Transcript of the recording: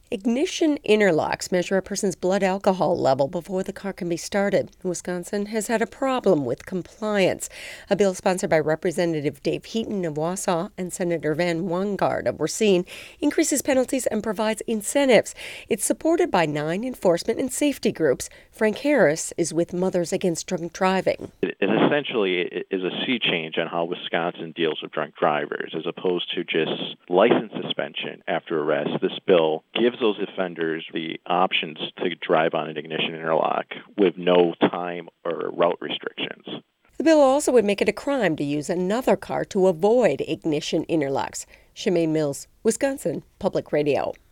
Ignition interlocks measure a person's blood alcohol level before the car can be started. Wisconsin has had a problem with compliance. A bill sponsored by Representative Dave Heaton of Wausau and Senator Van Wanggaard of Racine increases penalties and provides incentives. It's supported by 9 enforcement and safety groups. Frank Harris is with Mothers Against Drunk Driving. It essentially is a sea change on how Wisconsin deals with drunk drivers, as opposed to just license suspension after arrest. This bill gives those offenders the options to drive on an ignition interlock with no time or route restrictions. The bill also would make it a crime to use another car to avoid ignition interlocks. Shemaine Mills, Wisconsin Public Radio.